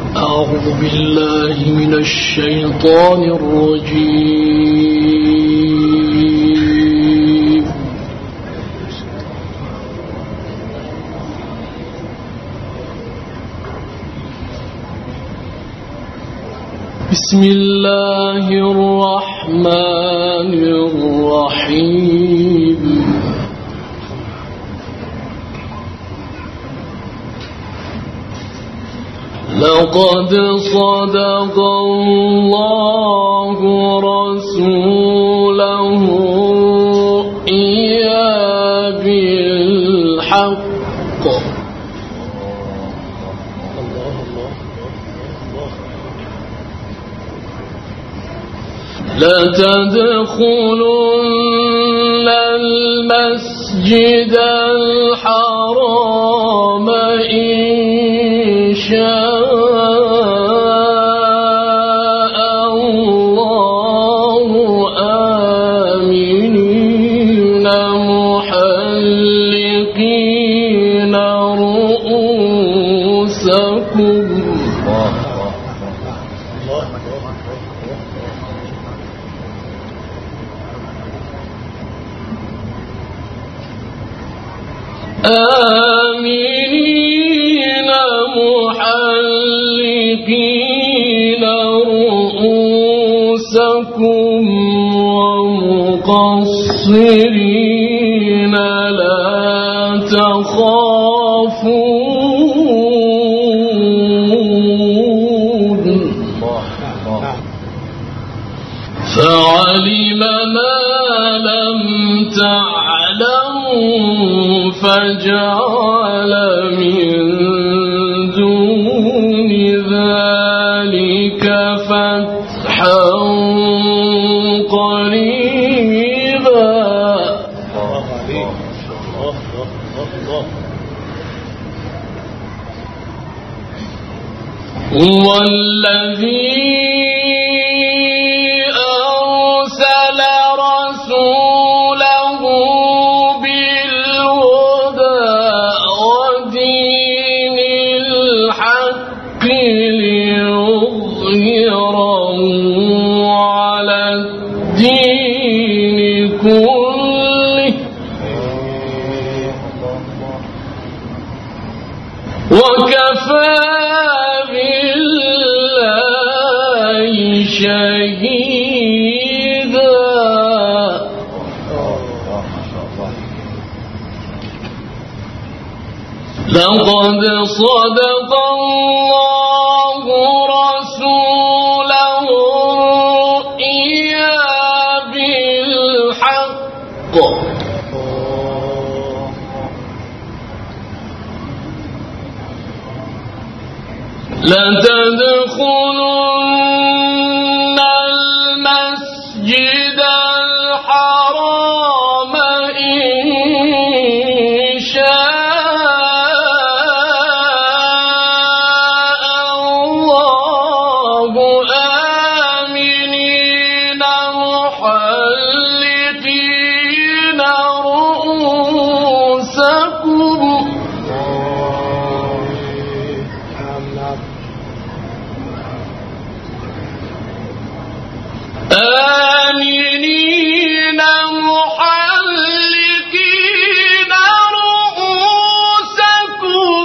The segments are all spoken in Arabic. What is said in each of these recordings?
أعوذ بالله من الشيطان الرجيم. بسم الله الرحمن الرحيم. لقد صدق الله رسوله الرؤيا بالحق لتدخلن المسجد الحرام إن شاء الله آمنين محلقين رؤوسكم آمنين محلقين رؤوسكم ومقصرين لا تخافون فعلم ما لم تعلموا فجعل من دون ذلك فتحا قريبا. هو الذي أرسل رسوله بالهدى ودين الحق ليظهره على الدين كله وكفى بالله شهيدا. لقد صدق الله رسوله الرؤيا بالحق لتدخلن المسجد الحرام إن شاء الله آمنين محلقين رؤوسكم آمنين محلقين رؤوسكم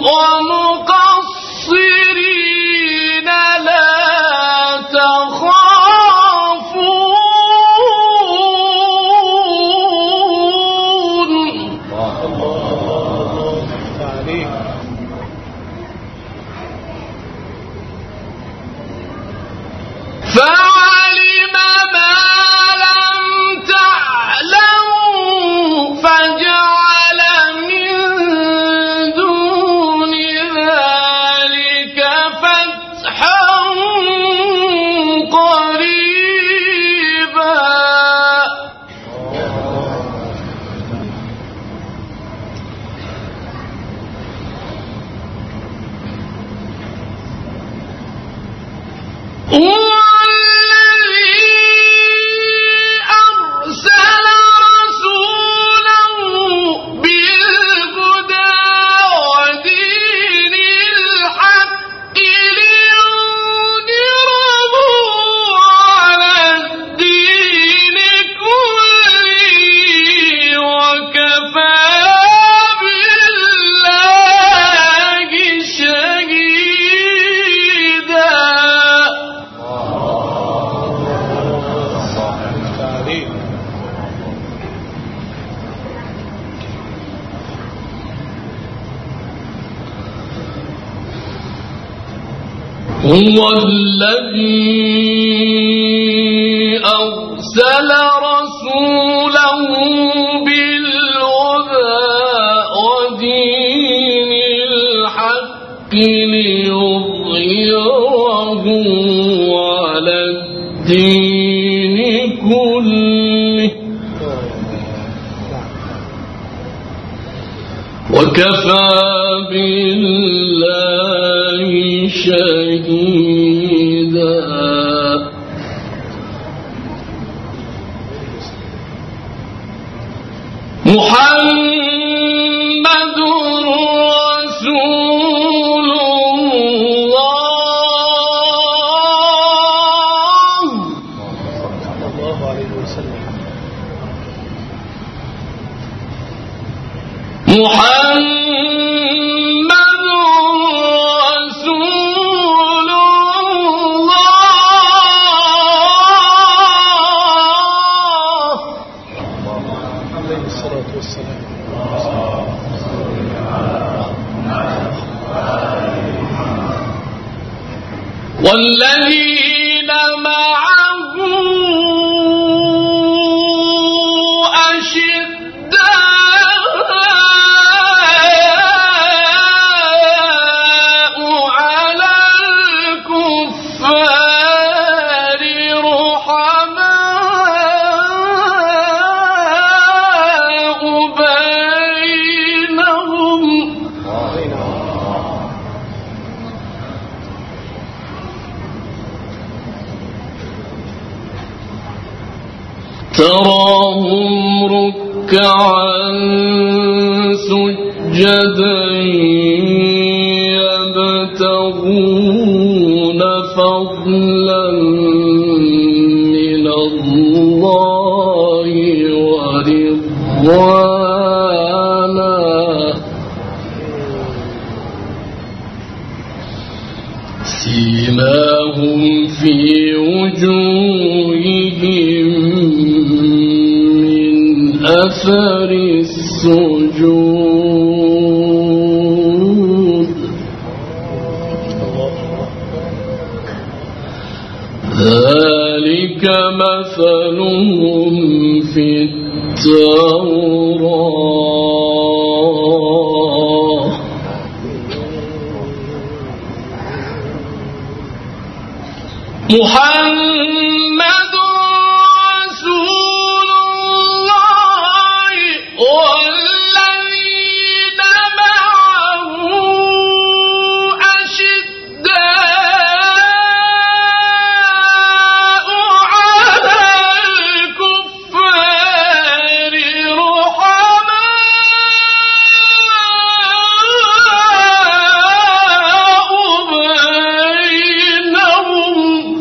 ومقصرين لا تخافون فعلم ما لم تعلموا فجعل من دون ذلك فتحا قريبا. هو الذي أرسل رسوله بالهدى ودين الحق ليظهره على الدين كله وكفى بالله شهيدا. محمد رسول الله صلى الله عليه وسلم. محمد رسول الله عليه الصلاة والسلام. والذين معه أشداء على الكفار رحماء بينهم تراهم ركعا سجدا يبتغون فضلا من الله ورضوانا سيماهم في وجوههم من أثر السجود ذلك مثلهم في التوراة محمد رسول الله والذين معه أشداء على الكفار رحماء بينهم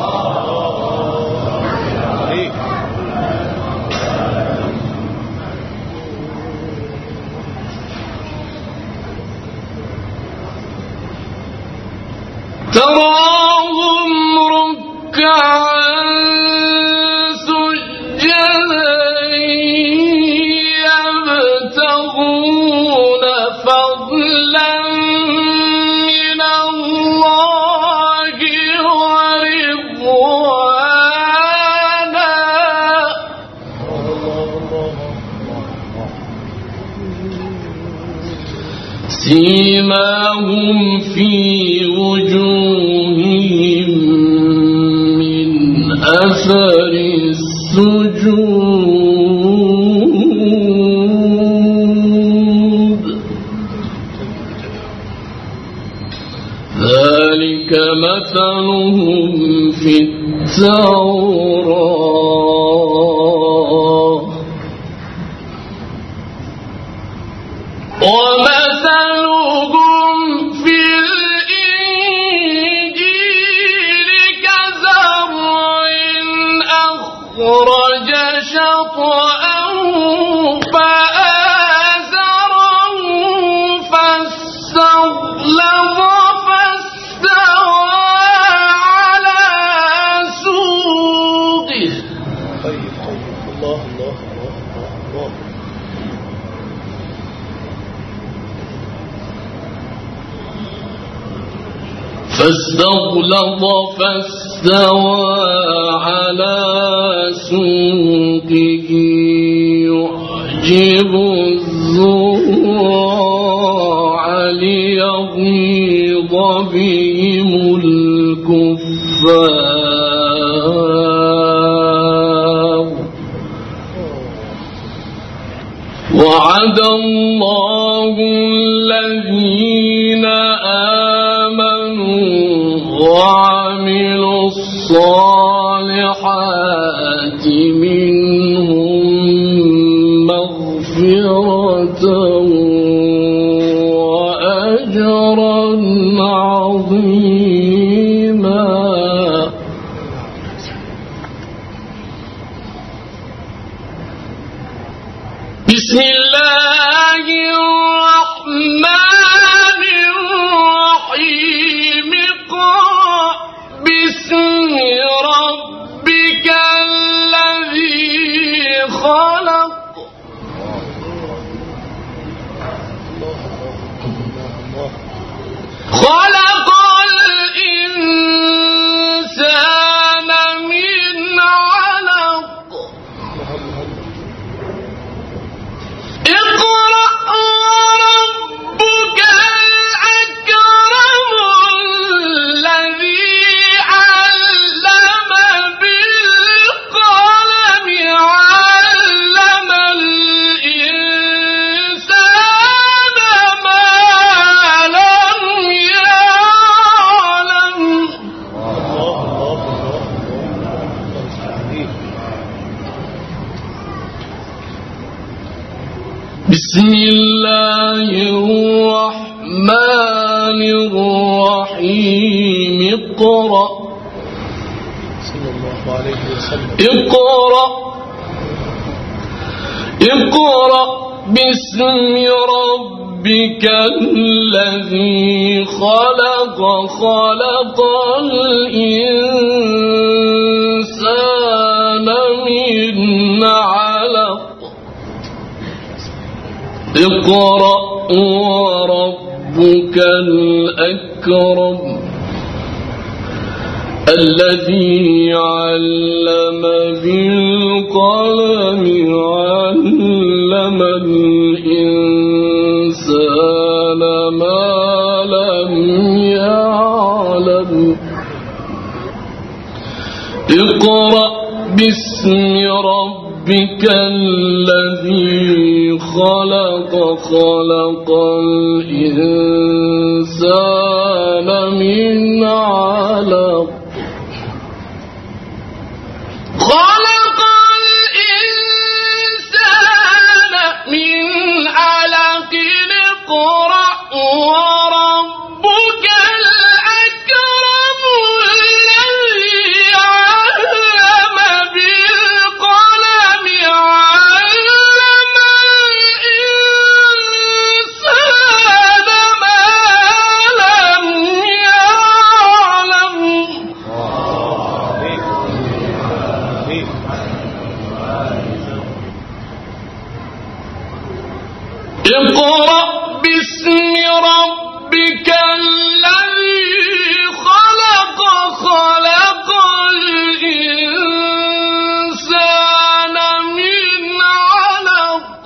تراهم ركعا سجدا يبتغون فضلا من الله ورضوانا سيماهم في وجوههم من أثر السجود ذلك مثلهم في التوراة ومثلهم في الإنجيل كزرع أخرج شطأه فآزره فاستغلظ فاستوى على سوقه فاستغلظ فاستوى على سوقه يعجب الزراع ليغيظ بهم الكفار وعد الله الذين آمنوا وعملوا الصالحات منهم مغفرة وأجرا عظيما. بسم الله الرحمن الرحيم. اقرأ باسم ربك الذي خلق. خلق الإنسان من علق. اقرأ وربك الأكرم الذي علم بالقلم علم الإنسان ما لم يعلم. بسم الله الرحمن الرحيم. اقرأ. اقرأ باسم ربك الذي خلق. خلق الإنسان من علق. اقرأ وربك الأكرم الذي علم بالقلم علم الإنسان ما لم يعلم. اقرأ باسم ربك الذي خلق. خلق الإنسان من علق. خلق الإنسان من علق. اقرأ وربك الأكرم الذي علم بالقلم علم الإنسان ما لم يعلم. اقرأ باسم ربك الذي خلق. خلق الإنسان من علق.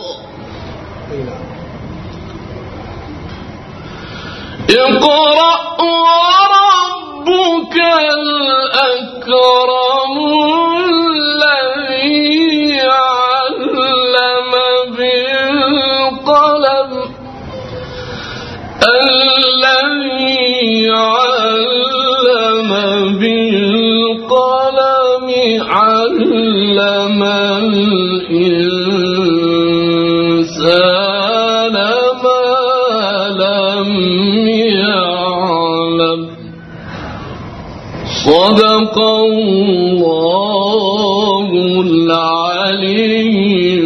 اقرأ وربك الأكرم الذي علم بالقلم الذي علم بالقلم علم الإنسان ما لم يعلم. صدق الله العلي